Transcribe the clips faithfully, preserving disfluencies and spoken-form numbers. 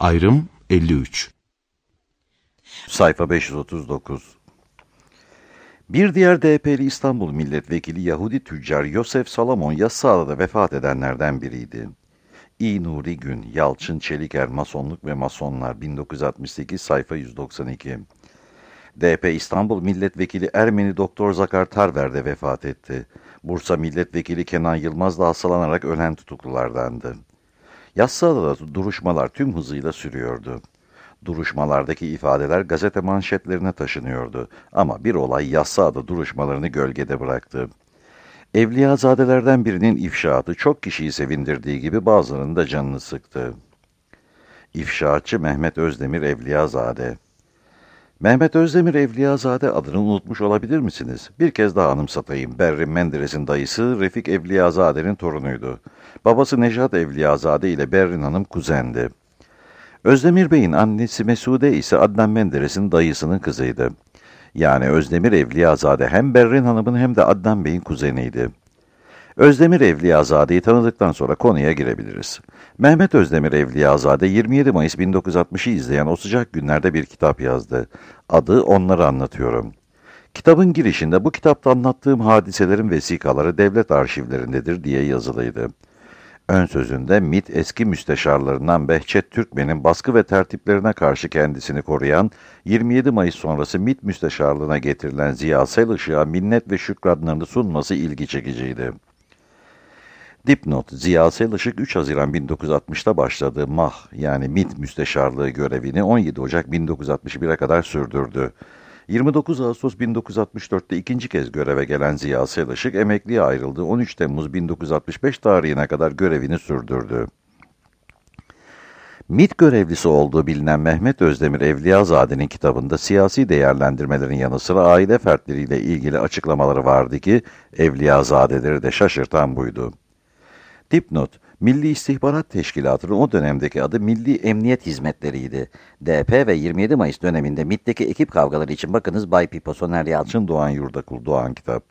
Ayrım elli üç. Sayfa beş yüz otuz dokuz. Bir diğer D H P'li İstanbul Milletvekili Yahudi tüccar Yosef Salomon Yassıada'da vefat edenlerden biriydi. İ. Nuri Gün, Yalçın Çeliker, Masonluk ve Masonlar, bin dokuz yüz altmış sekiz, sayfa yüz doksan iki. D H P İstanbul Milletvekili Ermeni Doktor Zakar Tarver de vefat etti. Bursa Milletvekili Kenan Yılmaz da hastalanarak ölen tutuklulardandı. Yassıada'da duruşmalar tüm hızıyla sürüyordu. Duruşmalardaki ifadeler gazete manşetlerine taşınıyordu. Ama bir olay Yassıada duruşmalarını gölgede bıraktı. Evliyazadelerden birinin ifşaatı çok kişiyi sevindirdiği gibi bazılarının da canını sıktı. İfşaatçı Mehmet Özdemir Evliyazade. Mehmet Özdemir Evliyazade adını unutmuş olabilir misiniz? Bir kez daha anımsatayım. Berrin Menderes'in dayısı Refik Evliyazade'nin torunuydu. Babası Nejat Evliyazade ile Berrin Hanım kuzendi. Özdemir Bey'in annesi Mesude ise Adnan Menderes'in dayısının kızıydı. Yani Özdemir Evliyazade hem Berrin Hanım'ın hem de Adnan Bey'in kuzeniydi. Özdemir Evliyazade'yi tanıdıktan sonra konuya girebiliriz. Mehmet Özdemir Evliyazade yirmi yedi Mayıs bin dokuz yüz altmışı izleyen o sıcak günlerde bir kitap yazdı. Adı Onları Anlatıyorum. Kitabın girişinde bu kitapta anlattığım hadiselerin vesikaları devlet arşivlerindedir diye yazılıydı. Ön sözünde MİT eski müsteşarlarından Behçet Türkmen'in baskı ve tertiplerine karşı kendisini koruyan, yirmi yedi Mayıs sonrası MİT müsteşarlığına getirilen Ziya Selışık'a minnet ve şükranlarını sunması ilgi çekiciydi. Dipnot, Ziya Selışık üç Haziran bin dokuz yüz altmışta başladığı M A H yani MİT müsteşarlığı görevini on yedi Ocak bin dokuz yüz altmış bire kadar sürdürdü. yirmi dokuz Ağustos bin dokuz yüz altmış dörtte ikinci kez göreve gelen Ziya Selışık emekliye ayrıldığı on üç Temmuz bin dokuz yüz altmış beş tarihine kadar görevini sürdürdü. MİT görevlisi olduğu bilinen Mehmet Özdemir Evliyazade'nin kitabında siyasi değerlendirmelerin yanı sıra aile fertleriyle ilgili açıklamaları vardı ki Evliyazadeleri de şaşırtan buydu. Dipnot, Milli İstihbarat Teşkilatı'nın o dönemdeki adı Milli Emniyet Hizmetleri'ydi. D H P ve yirmi yedi Mayıs döneminde MİT'teki ekip kavgaları için bakınız Bay Pipo Soner Yalçın Doğan Yurdakul Doğan kitap.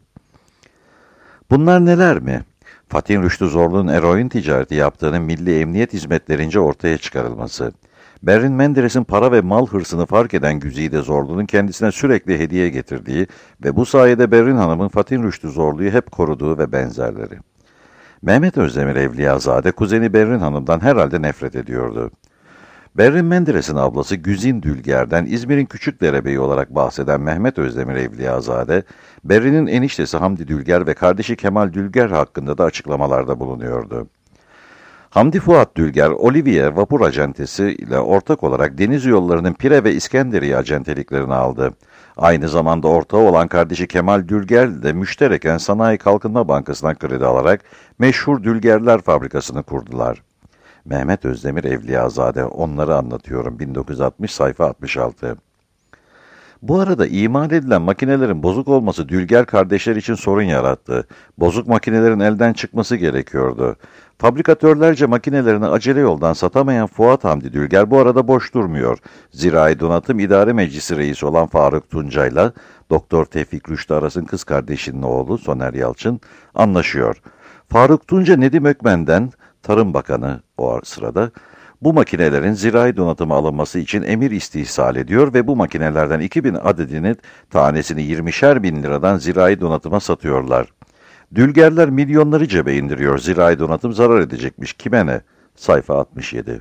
Bunlar neler mi? Fatih Rüştü Zorlu'nun eroin ticareti yaptığının Milli Emniyet Hizmetlerince ortaya çıkarılması. Berrin Menderes'in para ve mal hırsını fark eden Güzide Zorlu'nun kendisine sürekli hediye getirdiği ve bu sayede Berrin Hanım'ın Fatih Rüştü Zorlu'yu hep koruduğu ve benzerleri. Mehmet Özdemir Evliyazade, kuzeni Berrin Hanım'dan herhalde nefret ediyordu. Berrin Menderes'in ablası Güzin Dülger'den İzmir'in Küçükderebeyi olarak bahseden Mehmet Özdemir Evliyazade, Berrin'in eniştesi Hamdi Dülger ve kardeşi Kemal Dülger hakkında da açıklamalarda bulunuyordu. Hamdi Fuat Dülger, Olivier vapur acentesi ile ortak olarak deniz yollarının Pire ve İskenderiye acenteliklerini aldı. Aynı zamanda ortağı olan kardeşi Kemal Dülger de müştereken Sanayi Kalkınma Bankası'ndan kredi alarak meşhur Dülgerler Fabrikası'nı kurdular. Mehmet Özdemir Evliyazade, Onları Anlatıyorum, bin dokuz yüz altmış, sayfa altmış altı. Bu arada imal edilen makinelerin bozuk olması Dülger kardeşler için sorun yarattı. Bozuk makinelerin elden çıkması gerekiyordu. Fabrikatörlerce makinelerini acele yoldan satamayan Fuat Hamdi Dülger bu arada boş durmuyor. Zirai Donatım İdare Meclisi Reisi olan Faruk Tuncay'la Doktor Tevfik Rüştü Aras'ın kız kardeşinin oğlu Soner Yalçın anlaşıyor. Faruk Tunca Nedim Ökmen'den, Tarım Bakanı o sırada, bu makinelerin zirai donatımı alınması için emir istihsal ediyor ve bu makinelerden iki bin adedini tanesini yirmişer bin liradan zirai donatıma satıyorlar. Dülgerler milyonları cebe indiriyor, zirai donatım zarar edecekmiş, kime ne? Sayfa altmış yedi.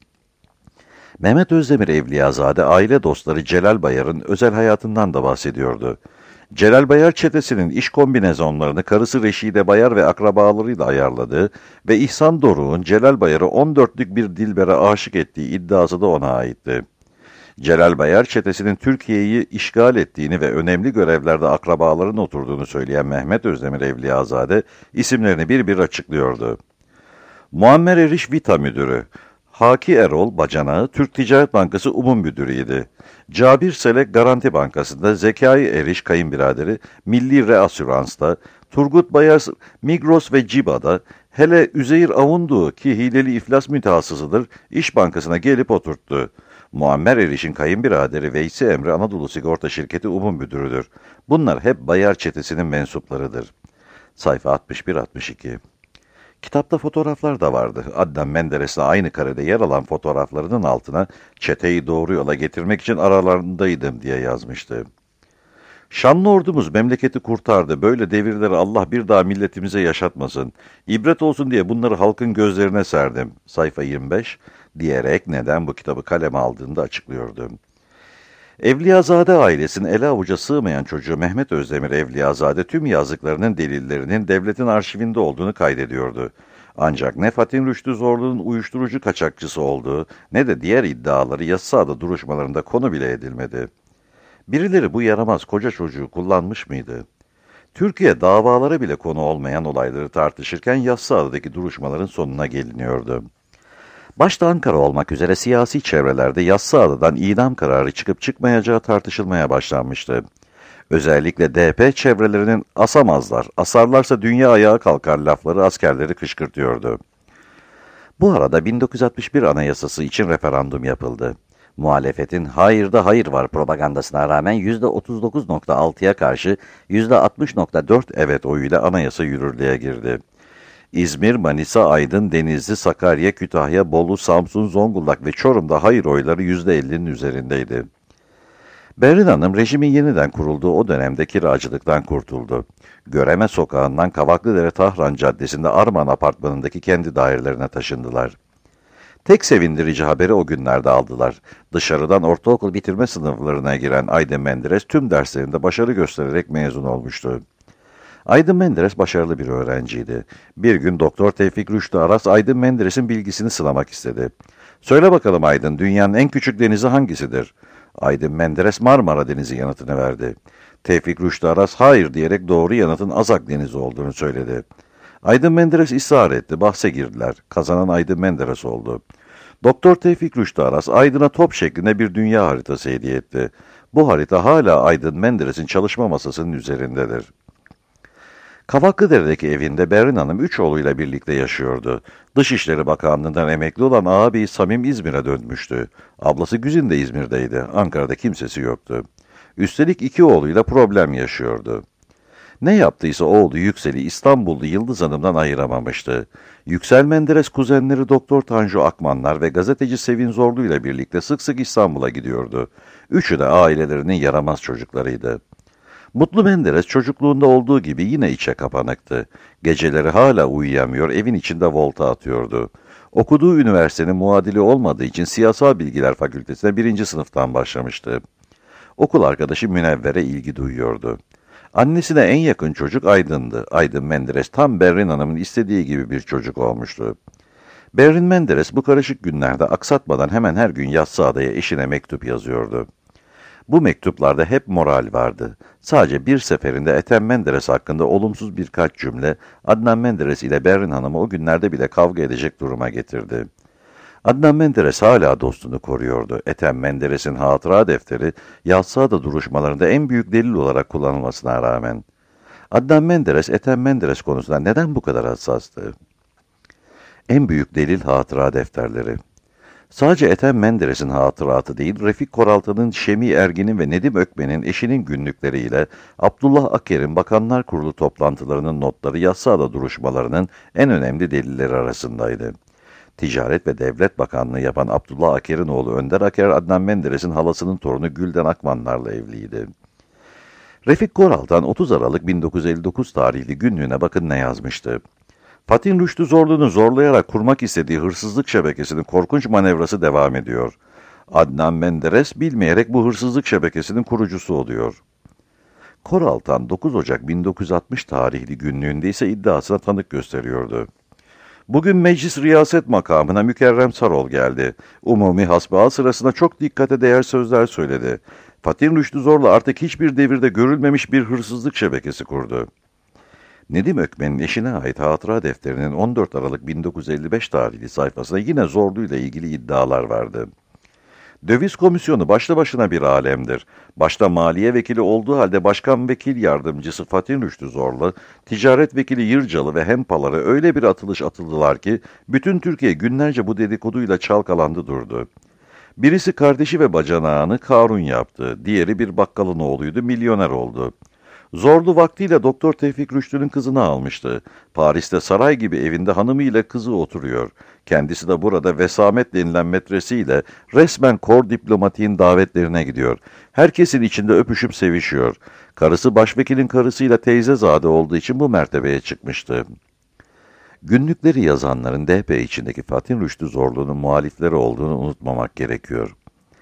Mehmet Özdemir Evliyazade, aile dostları Celal Bayar'ın özel hayatından da bahsediyordu. Celal Bayar çetesinin iş kombinezonlarını karısı Reşide Bayar ve akrabalarıyla ayarladığı ve İhsan Doruk'un Celal Bayar'ı on dörtlük bir Dilber'e aşık ettiği iddiası da ona aitti. Celal Bayar çetesinin Türkiye'yi işgal ettiğini ve önemli görevlerde akrabaların oturduğunu söyleyen Mehmet Özdemir Evliyazade isimlerini bir bir açıklıyordu. Muammer Eriş Vita Müdürü, Haki Erol Bacanağı Türk Ticaret Bankası Umum Müdürü'ydü. Cabir Selek Garanti Bankası'nda, Zekai Eriş kayınbiraderi Milli Reasürans'ta, Turgut Bayar Migros ve Ciba'da, hele Üzeyir Avundu ki hileli iflas mütehassısıdır, İş Bankası'na gelip oturttu. Muammer Eriş'in kayınbiraderi Veysi Emre Anadolu Sigorta Şirketi Umum Müdürüdür. Bunlar hep Bayar çetesinin mensuplarıdır. Sayfa altmış bir altmış iki. Kitapta fotoğraflar da vardı. Adnan Menderes'le aynı karede yer alan fotoğraflarının altına "Çeteyi doğru yola getirmek için aralarındaydım" diye yazmıştı. Şanlı ordumuz memleketi kurtardı. Böyle devirleri Allah bir daha milletimize yaşatmasın. İbret olsun diye bunları halkın gözlerine serdim. Sayfa yirmi beş diyerek neden bu kitabı kaleme aldığını açıklıyordu. Evliyazade ailesinin ele avuca sığmayan çocuğu Mehmet Özdemir Evliyazade tüm yazdıklarının delillerinin devletin arşivinde olduğunu kaydediyordu. Ancak ne Fatih Rüştü Zorlu'nun uyuşturucu kaçakçısı olduğu ne de diğer iddiaları yasada duruşmalarında konu bile edilmedi. Birileri bu yaramaz koca çocuğu kullanmış mıydı? Türkiye davalara bile konu olmayan olayları tartışırken Yassıada'daki duruşmaların sonuna geliniyordu. Başta Ankara olmak üzere siyasi çevrelerde Yassıada'dan idam kararı çıkıp çıkmayacağı tartışılmaya başlanmıştı. Özellikle D P çevrelerinin "asamazlar, asarlarsa dünya ayağa kalkar" lafları askerleri kışkırtıyordu. Bu arada bin dokuz yüz altmış bir Anayasası için referandum yapıldı. Muhalefetin "hayırda hayır var" propagandasına rağmen yüzde otuz dokuz nokta altıya karşı yüzde altmış nokta dört evet oyuyla anayasa yürürlüğe girdi. İzmir, Manisa, Aydın, Denizli, Sakarya, Kütahya, Bolu, Samsun, Zonguldak ve Çorum'da hayır oyları yüzde ellinin üzerindeydi. Berrin Hanım rejimin yeniden kurulduğu o dönemde kiracılıktan kurtuldu. Göreme Sokağı'ndan Kavaklıdere Tahran Caddesi'nde Arman Apartmanı'ndaki kendi dairelerine taşındılar. Tek sevindirici haberi o günlerde aldılar. Dışarıdan ortaokul bitirme sınıflarına giren Aydın Menderes tüm derslerinde başarı göstererek mezun olmuştu. Aydın Menderes başarılı bir öğrenciydi. Bir gün Doktor Tevfik Rüştü Aras Aydın Menderes'in bilgisini sınamak istedi. "Söyle bakalım Aydın, dünyanın en küçük denizi hangisidir?" Aydın Menderes Marmara Denizi yanıtını verdi. Tevfik Rüştü Aras hayır diyerek doğru yanıtın Azak Denizi olduğunu söyledi. Aydın Menderes ısrar etti, bahse girdiler. Kazanan Aydın Menderes oldu. Doktor Tevfik Rüştü Aras Aydın'a top şeklinde bir dünya haritası hediye etti. Bu harita hala Aydın Menderes'in çalışma masasının üzerindedir. Kavaklıdere'deki evinde Berrin Hanım üç oğluyla birlikte yaşıyordu. Dışişleri Bakanlığı'ndan emekli olan ağabeyi Samim İzmir'e dönmüştü. Ablası Güzin de İzmir'deydi. Ankara'da kimsesi yoktu. Üstelik iki oğluyla problem yaşıyordu. Ne yaptıysa oğlu Yüksel'i İstanbullu Yıldız Hanım'dan ayıramamıştı. Yüksel Menderes kuzenleri Doktor Tanju Akmanlar ve gazeteci Sevin Zorlu ile birlikte sık sık İstanbul'a gidiyordu. Üçü de ailelerinin yaramaz çocuklarıydı. Mutlu Menderes çocukluğunda olduğu gibi yine içe kapanıktı. Geceleri hala uyuyamıyor, evin içinde volta atıyordu. Okuduğu üniversitenin muadili olmadığı için Siyasal Bilgiler Fakültesine birinci sınıftan başlamıştı. Okul arkadaşı Münevver'e ilgi duyuyordu. Annesine en yakın çocuk Aydın'dı. Aydın Menderes tam Berrin Hanım'ın istediği gibi bir çocuk olmuştu. Berrin Menderes bu karışık günlerde aksatmadan hemen her gün Yassıada'ya eşine mektup yazıyordu. Bu mektuplarda hep moral vardı. Sadece bir seferinde Ethem Menderes hakkında olumsuz birkaç cümle Adnan Menderes ile Berrin Hanım'ı o günlerde bile kavga edecek duruma getirdi. Adnan Menderes hala dostunu koruyordu. Ethem Menderes'in hatıra defteri Yassıada duruşmalarında en büyük delil olarak kullanılmasına rağmen. Adnan Menderes, Ethem Menderes konusunda neden bu kadar hassastı? En büyük delil hatıra defterleri. Sadece Ethem Menderes'in hatıratı değil, Refik Koraltan'ın, Şemi Ergin'in ve Nedim Ökmen'in eşinin günlükleriyle Abdullah Aker'in Bakanlar Kurulu toplantılarının notları Yassıada duruşmalarının en önemli delilleri arasındaydı. Ticaret ve Devlet Bakanlığı yapan Abdullah Aker'in oğlu Önder Aker, Adnan Menderes'in halasının torunu Gülden Akmanlar'la evliydi. Refik Koraltan otuz Aralık bin dokuz yüz elli dokuz tarihli günlüğüne bakın ne yazmıştı. Fatih Rüştü Zorlu'nu zorlayarak kurmak istediği hırsızlık şebekesinin korkunç manevrası devam ediyor. Adnan Menderes bilmeyerek bu hırsızlık şebekesinin kurucusu oluyor. Koraltan dokuz Ocak bin dokuz yüz altmış tarihli günlüğünde ise iddiasına tanık gösteriyordu. Bugün meclis riyaset makamına Mükerrem Sarol geldi. Umumi hasbihal sırasında çok dikkate değer sözler söyledi. Fatih Rüştü Zorlu artık hiçbir devirde görülmemiş bir hırsızlık şebekesi kurdu. Nedim Ökmen'in eşine ait hatıra defterinin on dört Aralık bin dokuz yüz elli beş tarihli sayfasında yine Zorlu ile ilgili iddialar vardı. Döviz komisyonu başlı başına bir alemdir. Başta maliye vekili olduğu halde başkan vekil yardımcısı Fatih Rüştü Zorlu, ticaret vekili Yırcalı ve Hempaları öyle bir atılış atıldılar ki bütün Türkiye günlerce bu dedikoduyla çalkalandı durdu. Birisi kardeşi ve bacanağını Karun yaptı, diğeri bir bakkalın oğluydu, milyoner oldu. Zorlu vaktiyle Doktor Tevfik Rüştü'nün kızını almıştı. Paris'te saray gibi evinde hanımıyla kızı oturuyor. Kendisi de burada Vesamet denilen metresiyle resmen kor diplomatiğin davetlerine gidiyor. Herkesin içinde öpüşüp sevişiyor. Karısı başvekilin karısıyla teyzezade olduğu için bu mertebeye çıkmıştı. Günlükleri yazanların D P içindeki Fatih Rüştü Zorlu'nun muhalifleri olduğunu unutmamak gerekiyor.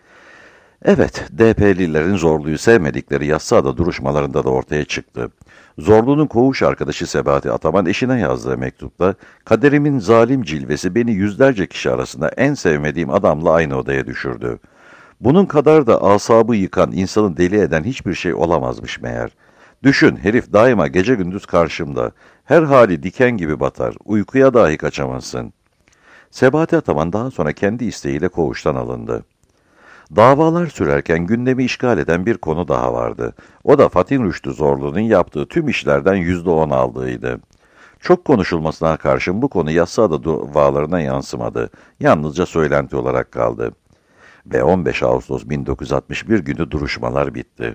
Evet, D P'lilerin Zorlu'yu sevmedikleri Yassıada duruşmalarında da ortaya çıktı. Zorlu'nun koğuş arkadaşı Sebahati Ataman eşine yazdığı mektupta, "Kaderimin zalim cilvesi beni yüzlerce kişi arasında en sevmediğim adamla aynı odaya düşürdü. Bunun kadar da asabı yıkan, insanı deli eden hiçbir şey olamazmış meğer. Düşün, herif daima gece gündüz karşımda. Her hali diken gibi batar, uykuya dahi kaçamazsın." Sebahati Ataman daha sonra kendi isteğiyle koğuştan alındı. Davalar sürerken gündemi işgal eden bir konu daha vardı. O da Fatih Rüştü Zorlu'nun yaptığı tüm işlerden yüzde on aldığıydı. Çok konuşulmasına karşın bu konu Yassıada davalarına yansımadı. Yalnızca söylenti olarak kaldı. Ve on beş Ağustos bin dokuz yüz altmış bir günü duruşmalar bitti.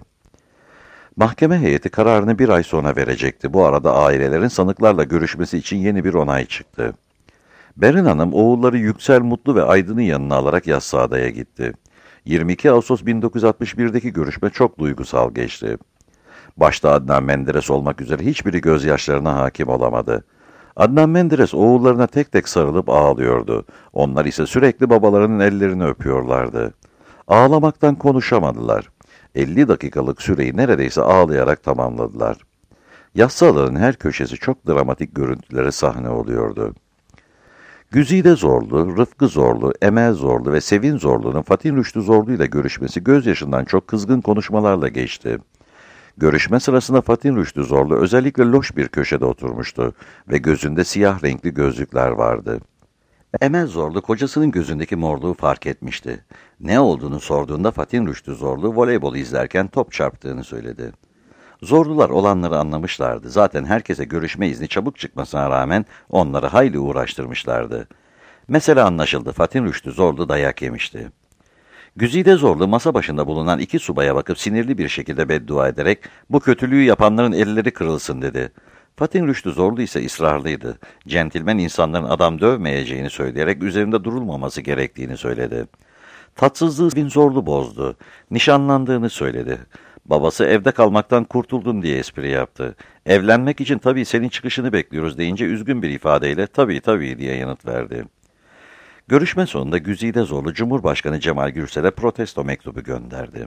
Mahkeme heyeti kararını bir ay sonra verecekti. Bu arada ailelerin sanıklarla görüşmesi için yeni bir onay çıktı. Berin Hanım oğulları Yüksel Mutlu ve Aydın'ın yanına alarak Yassıada'ya gitti. yirmi iki Ağustos bin dokuz yüz altmış birdeki görüşme çok duygusal geçti. Başta Adnan Menderes olmak üzere hiçbiri gözyaşlarına hakim olamadı. Adnan Menderes oğullarına tek tek sarılıp ağlıyordu. Onlar ise sürekli babalarının ellerini öpüyorlardı. Ağlamaktan konuşamadılar. elli dakikalık süreyi neredeyse ağlayarak tamamladılar. Yassıada'nın her köşesi çok dramatik görüntülere sahne oluyordu. Güzide Zorlu, Rıfkı Zorlu, Emel Zorlu ve Sevin Zorlu'nun Fatih Rüştü Zorlu ile görüşmesi gözyaşından çok kızgın konuşmalarla geçti. Görüşme sırasında Fatih Rüştü Zorlu özellikle loş bir köşede oturmuştu ve gözünde siyah renkli gözlükler vardı. Emel Zorlu kocasının gözündeki morluğu fark etmişti. Ne olduğunu sorduğunda Fatih Rüştü Zorlu voleybol izlerken top çarptığını söyledi. Zorlular olanları anlamışlardı. Zaten herkese görüşme izni çabuk çıkmasına rağmen onları hayli uğraştırmışlardı. Mesela anlaşıldı, Fatih Rüştü Zorlu dayak yemişti. Güzide Zorlu masa başında bulunan iki subaya bakıp sinirli bir şekilde beddua ederek "Bu kötülüğü yapanların elleri kırılsın" dedi. Fatih Rüştü Zorlu ise ısrarlıydı. Centilmen insanların adam dövmeyeceğini söyleyerek üzerinde durulmaması gerektiğini söyledi. Tatsızlığı Sevin Zorlu bozdu. Nişanlandığını söyledi. Babası evde kalmaktan kurtuldun diye espri yaptı. Evlenmek için tabii senin çıkışını bekliyoruz deyince üzgün bir ifadeyle tabii tabii diye yanıt verdi. Görüşme sonunda Güzide Zorlu Cumhurbaşkanı Cemal Gürsel'e protesto mektubu gönderdi.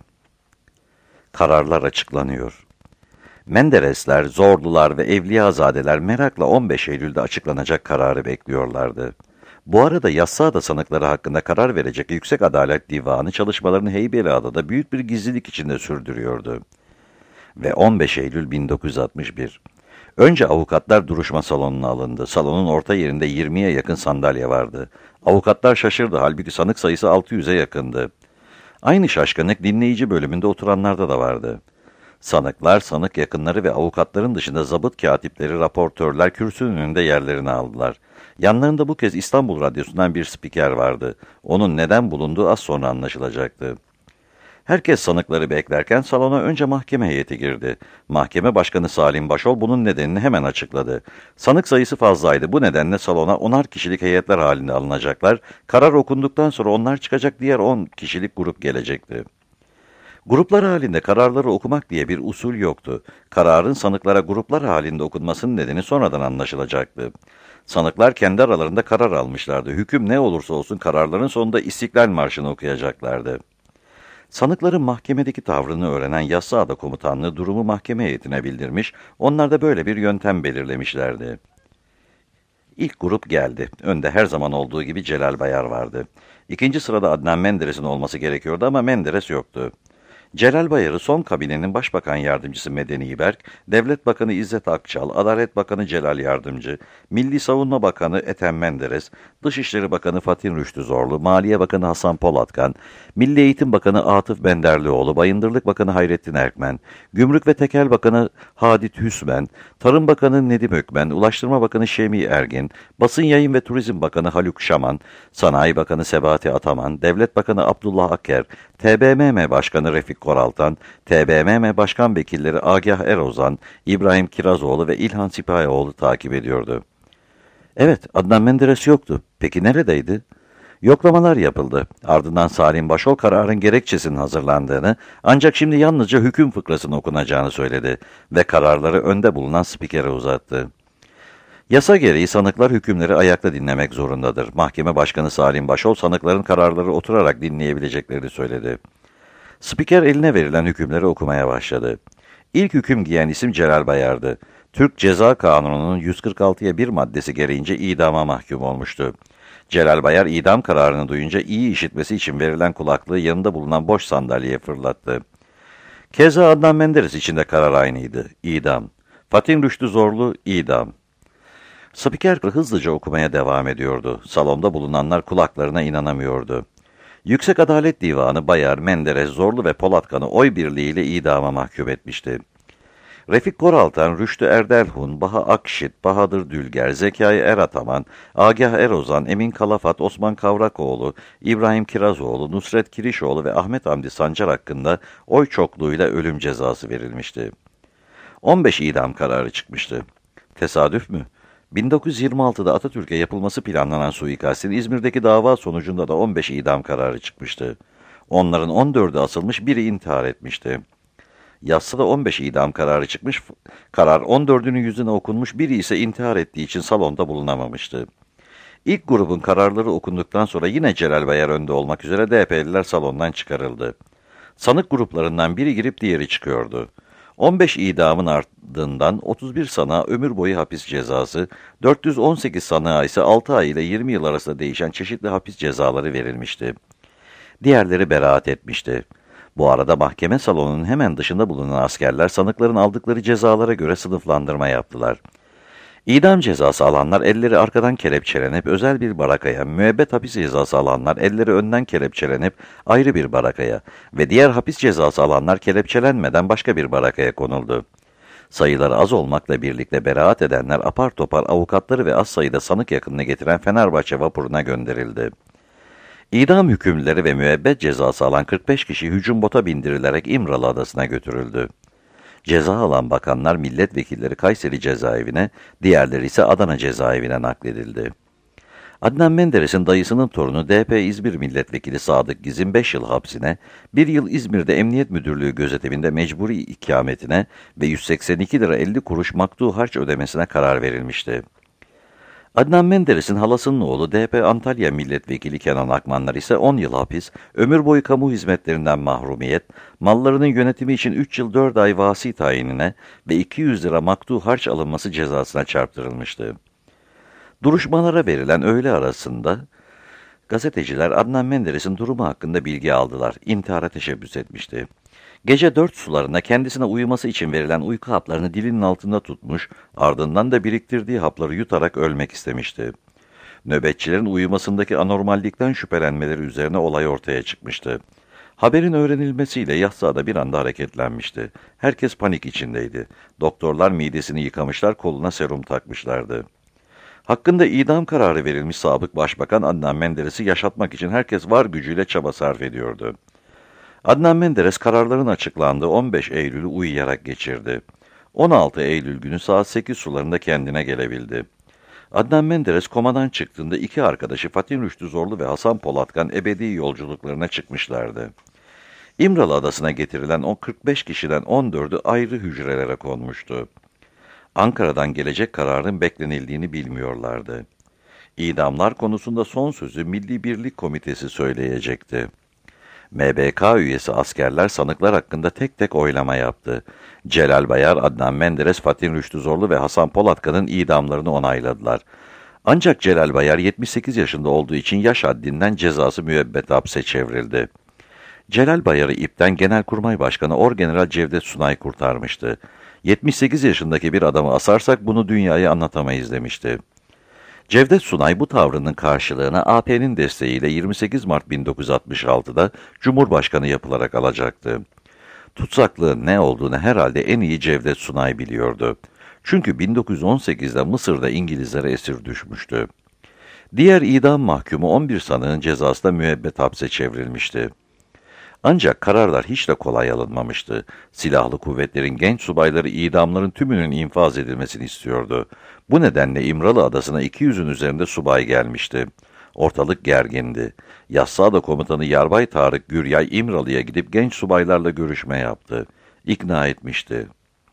Kararlar açıklanıyor. Menderesler, Zorlular ve Evliyazadeler merakla on beş Eylül'de açıklanacak kararı bekliyorlardı. Bu arada Yassıada sanıkları hakkında karar verecek Yüksek Adalet Divanı çalışmalarını Heybeliada'da büyük bir gizlilik içinde sürdürüyordu. Ve on beş Eylül bin dokuz yüz altmış bir. Önce avukatlar duruşma salonuna alındı. Salonun orta yerinde yirmiye yakın sandalye vardı. Avukatlar şaşırdı, halbuki sanık sayısı altı yüze yakındı. Aynı şaşkınlık dinleyici bölümünde oturanlarda da vardı. Sanıklar, sanık yakınları ve avukatların dışında zabıt katipleri, raportörler kürsünün önünde yerlerini aldılar. Yanlarında bu kez İstanbul Radyosu'ndan bir spiker vardı. Onun neden bulunduğu az sonra anlaşılacaktı. Herkes sanıkları beklerken salona önce mahkeme heyeti girdi. Mahkeme Başkanı Salim Başol bunun nedenini hemen açıkladı. Sanık sayısı fazlaydı. Bu nedenle salona onar kişilik heyetler halinde alınacaklar. Karar okunduktan sonra onlar çıkacak, diğer on kişilik grup gelecekti. Gruplar halinde kararları okumak diye bir usul yoktu. Kararın sanıklara gruplar halinde okunmasının nedeni sonradan anlaşılacaktı. Sanıklar kendi aralarında karar almışlardı. Hüküm ne olursa olsun kararların sonunda İstiklal Marşı'nı okuyacaklardı. Sanıkların mahkemedeki tavrını öğrenen Yassıada Komutanlığı durumu mahkeme heyetine bildirmiş, onlar da böyle bir yöntem belirlemişlerdi. İlk grup geldi. Önde her zaman olduğu gibi Celal Bayar vardı. İkinci sırada Adnan Menderes'in olması gerekiyordu ama Menderes yoktu. Celal Bayar'ı son kabinenin Başbakan Yardımcısı Medeni Berk, Devlet Bakanı İzzet Akçal, Adalet Bakanı Celal Yardımcı, Milli Savunma Bakanı Ethem Menderes, Dışişleri Bakanı Fatih Rüştü Zorlu, Maliye Bakanı Hasan Polatkan, Milli Eğitim Bakanı Atıf Benderlioğlu, Bayındırlık Bakanı Hayrettin Erkmen, Gümrük ve Tekel Bakanı Hadit Hüsmen, Tarım Bakanı Nedim Ökmen, Ulaştırma Bakanı Şemi Ergin, Basın Yayın ve Turizm Bakanı Haluk Şaman, Sanayi Bakanı Sebahati Ataman, Devlet Bakanı Abdullah Aker, T B M M Başkanı Refik Koraltan, T B M M Başkan Vekilleri Agah Erozan, İbrahim Kirazoğlu ve İlhan Sipahioğlu takip ediyordu. Evet, Adnan Menderes yoktu. Peki neredeydi? Yoklamalar yapıldı. Ardından Salim Başol kararın gerekçesinin hazırlandığını, ancak şimdi yalnızca hüküm fıkrasının okunacağını söyledi ve kararları önde bulunan spikere uzattı. Yasa gereği sanıklar hükümleri ayakta dinlemek zorundadır. Mahkeme Başkanı Salim Başol sanıkların kararları oturarak dinleyebileceklerini söyledi. Spiker eline verilen hükümleri okumaya başladı. İlk hüküm giyen isim Celal Bayar'dı. Türk Ceza Kanunu'nun yüz kırk altıya bir maddesi gereğince idama mahkum olmuştu. Celal Bayar idam kararını duyunca iyi işitmesi için verilen kulaklığı yanında bulunan boş sandalyeye fırlattı. Keza Adnan Menderes için de karar aynıydı. İdam. Fatih Rüştü Zorlu, idam. Spiker hızlıca okumaya devam ediyordu. Salonda bulunanlar kulaklarına inanamıyordu. Yüksek Adalet Divanı Bayar, Menderes, Zorlu ve Polatkan'ı oy birliğiyle idama mahkum etmişti. Refik Koraltan, Rüştü Erdelhun, Baha Akşit, Bahadır Dülger, Zekai Erataman, Agah Erozan, Emin Kalafat, Osman Kavrakoğlu, İbrahim Kirazoğlu, Nusret Kirişoğlu ve Ahmet Hamdi Sancar hakkında oy çokluğuyla ölüm cezası verilmişti. on beş idam kararı çıkmıştı. Tesadüf mü? bin dokuz yüz yirmi altıda Atatürk'e yapılması planlanan suikastin İzmir'deki dava sonucunda da on beş idam kararı çıkmıştı. Onların on dördü asılmış, biri intihar etmişti. Yassıda on beş idam kararı çıkmış, karar on dördünün yüzüne okunmuş, biri ise intihar ettiği için salonda bulunamamıştı. İlk grubun kararları okunduktan sonra yine Celal Bayar önde olmak üzere D P L'liler salondan çıkarıldı. Sanık gruplarından biri girip diğeri çıkıyordu. on beş idamın ardından otuz bir sanığa ömür boyu hapis cezası, dört yüz on sekiz sanığa ise altı ay ile yirmi yıl arasında değişen çeşitli hapis cezaları verilmişti. Diğerleri beraat etmişti. Bu arada mahkeme salonunun hemen dışında bulunan askerler sanıkların aldıkları cezalara göre sınıflandırma yaptılar. İdam cezası alanlar elleri arkadan kelepçelenip özel bir barakaya, müebbet hapis cezası alanlar elleri önden kelepçelenip ayrı bir barakaya ve diğer hapis cezası alanlar kelepçelenmeden başka bir barakaya konuldu. Sayıları az olmakla birlikte beraat edenler apar topar avukatları ve az sayıda sanık yakınını getiren Fenerbahçe vapuruna gönderildi. İdam hükümleri ve müebbet cezası alan kırk beş kişi hücum bota bindirilerek İmralı Adası'na götürüldü. Ceza alan bakanlar milletvekilleri Kayseri cezaevine, diğerleri ise Adana cezaevine nakledildi. Adnan Menderes'in dayısının torunu D P İzmir Milletvekili Sadık Giz'in beş yıl hapsine, bir yıl İzmir'de Emniyet Müdürlüğü gözetiminde mecburi ikametine ve yüz seksen iki lira elli kuruş maktu harç ödemesine karar verilmişti. Adnan Menderes'in halasının oğlu D P Antalya Milletvekili Kenan Akmanlar ise on yıl hapis, ömür boyu kamu hizmetlerinden mahrumiyet, mallarının yönetimi için üç yıl dört ay vasi tayinine ve iki yüz lira maktu harç alınması cezasına çarptırılmıştı. Duruşmalara verilen öğle arasında gazeteciler Adnan Menderes'in durumu hakkında bilgi aldılar. İntihara teşebbüs etmişti. Gece dört sularında kendisine uyuması için verilen uyku haplarını dilinin altında tutmuş, ardından da biriktirdiği hapları yutarak ölmek istemişti. Nöbetçilerin uyumasındaki anormallikten şüphelenmeleri üzerine olay ortaya çıkmıştı. Haberin öğrenilmesiyle Yassıada bir anda hareketlenmişti. Herkes panik içindeydi. Doktorlar midesini yıkamışlar, koluna serum takmışlardı. Hakkında idam kararı verilmiş sabık başbakan Adnan Menderes'i yaşatmak için herkes var gücüyle çaba sarf ediyordu. Adnan Menderes kararların açıklandığı on beş Eylül'ü uyuyarak geçirdi. on altı Eylül günü saat sekiz sularında kendine gelebildi. Adnan Menderes komadan çıktığında iki arkadaşı Fatih Rüştü Zorlu ve Hasan Polatkan ebedi yolculuklarına çıkmışlardı. İmralı Adası'na getirilen o kırk beş kişiden on dördü ayrı hücrelere konmuştu. Ankara'dan gelecek kararın beklenildiğini bilmiyorlardı. İdamlar konusunda son sözü Milli Birlik Komitesi söyleyecekti. M B K üyesi askerler sanıklar hakkında tek tek oylama yaptı. Celal Bayar, Adnan Menderes, Fatih Rüştü Zorlu ve Hasan Polatkan'ın idamlarını onayladılar. Ancak Celal Bayar yetmiş sekiz yaşında olduğu için yaş haddinden cezası müebbet hapse çevrildi. Celal Bayar'ı ipten Genelkurmay Başkanı Orgeneral Cevdet Sunay kurtarmıştı. yetmiş sekiz yaşındaki bir adamı asarsak bunu dünyaya anlatamayız demişti. Cevdet Sunay bu tavrının karşılığını A P'nin desteğiyle yirmi sekiz Mart bin dokuz yüz altmış altıda Cumhurbaşkanı yapılarak alacaktı. Tutsaklığın ne olduğunu herhalde en iyi Cevdet Sunay biliyordu. Çünkü bin dokuz yüz on sekizde Mısır'da İngilizlere esir düşmüştü. Diğer idam mahkumu on bir sanığın cezası da müebbet hapse çevrilmişti. Ancak kararlar hiç de kolay alınmamıştı. Silahlı kuvvetlerin genç subayları idamların tümünün infaz edilmesini istiyordu. Bu nedenle İmralı Adası'na iki yüzün üzerinde subay gelmişti. Ortalık gergindi. Yassıada komutanı Yarbay Tarık Güryay İmralı'ya gidip genç subaylarla görüşme yaptı. İkna etmişti.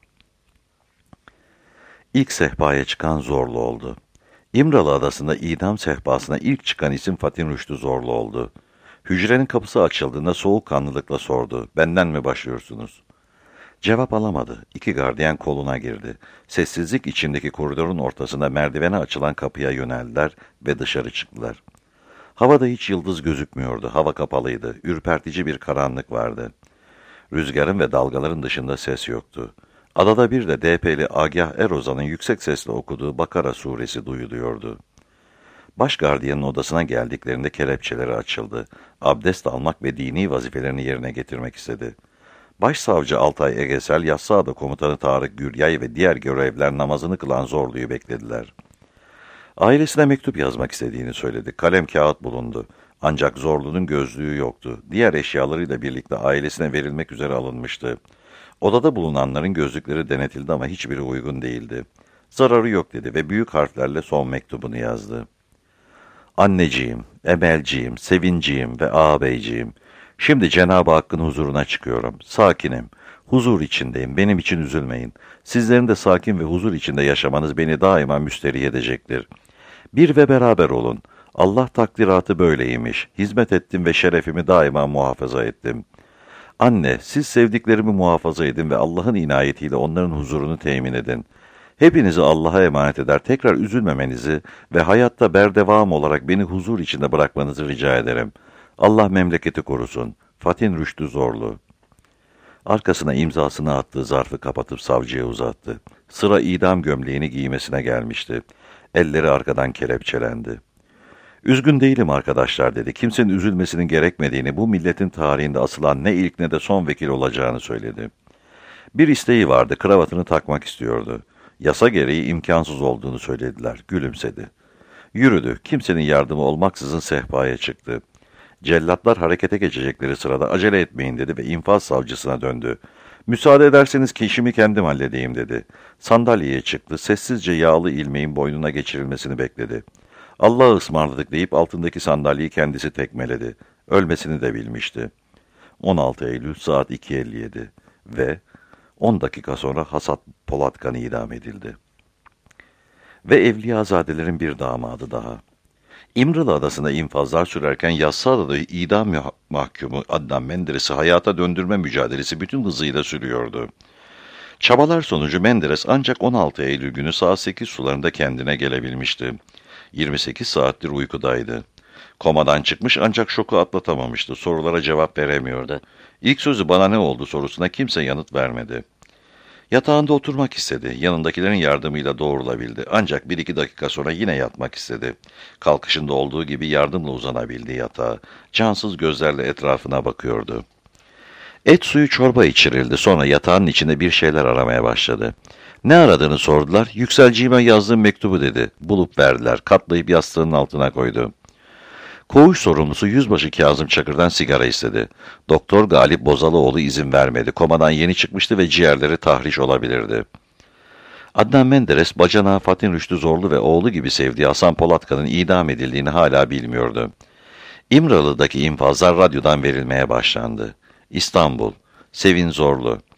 İlk sehpaya çıkan Zorlu oldu. İmralı Adası'nda idam sehpasına ilk çıkan isim Fatih Rüştü Zorlu oldu. Hücrenin kapısı açıldığında soğukkanlılıkla sordu. Benden mi başlıyorsunuz? Cevap alamadı. İki gardiyan koluna girdi. Sessizlik içindeki koridorun ortasında merdivene açılan kapıya yöneldiler ve dışarı çıktılar. Havada hiç yıldız gözükmüyordu. Hava kapalıydı. Ürpertici bir karanlık vardı. Rüzgarın ve dalgaların dışında ses yoktu. Adada bir de D P'li Agah Erozan'ın yüksek sesle okuduğu Bakara suresi duyuluyordu. Baş gardiyanın odasına geldiklerinde kelepçeleri açıldı. Abdest almak ve dini vazifelerini yerine getirmek istedi. Başsavcı Altay Egesel, Yassıada komutanı Tarık Güryay ve diğer görevliler namazını kılan Zorlu'yu beklediler. Ailesine mektup yazmak istediğini söyledi. Kalem kağıt bulundu. Ancak Zorlu'nun gözlüğü yoktu. Diğer eşyalarıyla birlikte ailesine verilmek üzere alınmıştı. Odada bulunanların gözlükleri denetildi ama hiçbiri uygun değildi. Zararı yok dedi ve büyük harflerle son mektubunu yazdı. Anneciğim, Emelciğim, Sevinciğim ve ağabeyciğim, şimdi Cenab-ı Hakk'ın huzuruna çıkıyorum. Sakinim, huzur içindeyim, benim için üzülmeyin. Sizlerin de sakin ve huzur içinde yaşamanız beni daima müsterih edecektir. Bir ve beraber olun. Allah takdiratı böyleymiş. Hizmet ettim ve şerefimi daima muhafaza ettim. Anne, siz sevdiklerimi muhafaza edin ve Allah'ın inayetiyle onların huzurunu temin edin. Hepinizi Allah'a emanet eder, tekrar üzülmemenizi ve hayatta berdevam olarak beni huzur içinde bırakmanızı rica ederim. Allah memleketi korusun. Fatih Rüştü Zorlu. Arkasına imzasını attığı zarfı kapatıp savcıya uzattı. Sıra idam gömleğini giymesine gelmişti. Elleri arkadan kelepçelendi. Üzgün değilim arkadaşlar dedi. Kimsenin üzülmesinin gerekmediğini, bu milletin tarihinde asılan ne ilk ne de son vekil olacağını söyledi. Bir isteği vardı, kravatını takmak istiyordu. Yasa gereği imkansız olduğunu söylediler. Gülümsedi. Yürüdü. Kimsenin yardımı olmaksızın sehpaya çıktı. Cellatlar harekete geçecekleri sırada acele etmeyin dedi ve infaz savcısına döndü. Müsaade ederseniz ki işimi kendim halledeyim dedi. Sandalyeye çıktı. Sessizce yağlı ilmeğin boynuna geçirilmesini bekledi. Allah'a ısmarladık deyip altındaki sandalyeyi kendisi tekmeledi. Ölmesini de bilmişti. on altı Eylül saat iki elli yedi ve on dakika sonra Hasat Polatkan idam edildi. Ve Evliyazadelerin bir damadı daha. İmralı Adası'nda infazlar sürerken Yassıada'da idam mahkumu Adnan Menderes'i hayata döndürme mücadelesi bütün hızıyla sürüyordu. Çabalar sonucu Menderes ancak on altı Eylül günü saat sekiz sularında kendine gelebilmişti. yirmi sekiz saattir uykudaydı. Komadan çıkmış ancak şoku atlatamamıştı. Sorulara cevap veremiyordu. İlk sözü bana ne oldu sorusuna kimse yanıt vermedi. Yatağında oturmak istedi. Yanındakilerin yardımıyla doğrulabildi. Ancak bir iki dakika sonra yine yatmak istedi. Kalkışında olduğu gibi yardımla uzanabildi yatağa. Cansız gözlerle etrafına bakıyordu. Et suyu çorba içirildi. Sonra yatağın içinde bir şeyler aramaya başladı. Ne aradığını sordular. Yükselciğime yazdığım mektubu dedi. Bulup verdiler. Katlayıp yastığının altına koydu. Koğuş sorumlusu Yüzbaşı Kazım Çakır'dan sigara istedi. Doktor Galip Bozalıoğlu izin vermedi. Komadan yeni çıkmıştı ve ciğerleri tahriş olabilirdi. Adnan Menderes, bacanağı Fatih Rüştü Zorlu ve oğlu gibi sevdiği Hasan Polatkan'ın idam edildiğini hala bilmiyordu. İmralı'daki infazlar radyodan verilmeye başlandı. İstanbul, Sevin Zorlu.